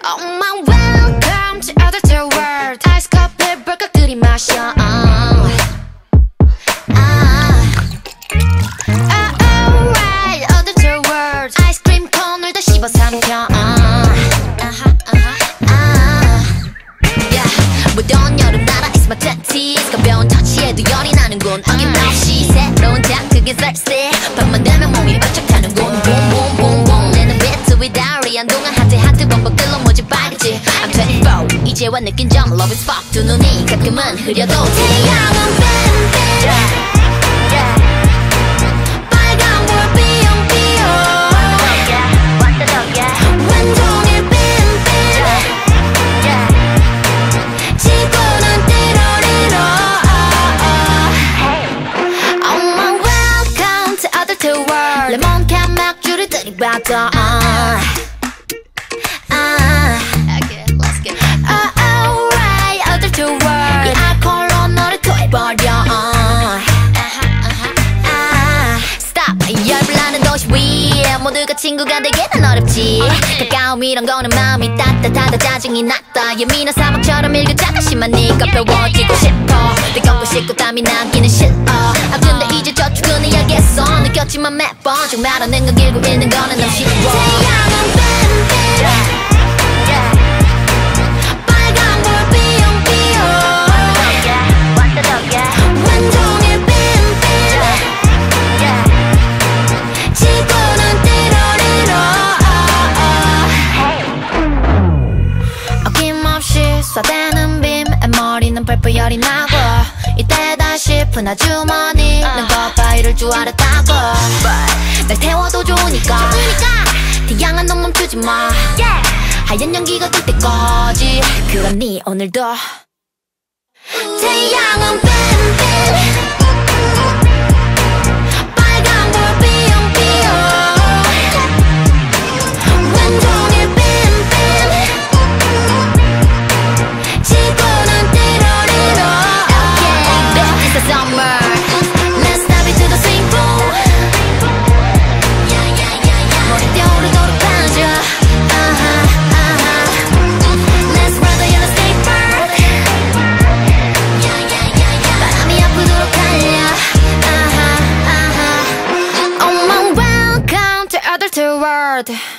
Oh my welcome to other world. 아이스 커피 벌컥 들이마셔. Alright, other world. 아이스크림 콘을 더 씹어 삼켜. 무더운 여름 나라 is my tactics. 가벼운 터치에도 열이 나는군. 어김없이 새로운 자극에 thirsty. 밤만 되면 몸이 바짝 타는군. Boom boom boom boom. 내는 비트 위다리 한동안 하트 범벅들로 모집 빨갛지. I'm 24 이제와 느낀 점 love is fuck. 두 눈이 가끔은 흐려도 태양은 뱀뱀. 빨간 불 삐용삐용. 완종일 뱀뱀. 지구는 띠로리로. Oh my welcome to other world. 레몬캔 맥주를 들이받아. Okay, let's get it. Alright, other world. 이 알코올로 너를 토해버려. Stop, 열불 나는 도시 위에 모두가 친구가 되기는 어렵지. 가까움이란 거는 마음이 따뜻하다 짜증이 났다. 예민한 사막처럼 일교차가 심한 네가 배워지고 싶어. 뜨겁고 싶고 땀이 나기는 싫어. 아 근데 이제 저축은 해야겠어. 느꼈지만 매번 정말 않는 건 길고 있는 거는 너무 싫어. 태양은 뱀뱀. 빨간 불 삐용삐용. 완종일 뱀뱀. 지구는 띠로리로. 어김없이 쏴대는 빔 머리는 펄펄 열이 나고. 이때다 싶은 아주머니는 거봐 이럴 줄 알았다고. 날 태워도 좋으니까 태양아 넌 멈추지 마. 하얀 연기가 뜰 때까지. 그러니 오늘도 태양은 뱀뱀. 빨간 불 삐용삐용. 완종일 뱀뱀. 지구는 띠로리로. Okay, this is the summer. Let's dive into the swimming pool. 머리 떠오르도록 빠져. Let's ride the yellow skateboard. 바람이 아프도록 달려. Oh my welcome to other world.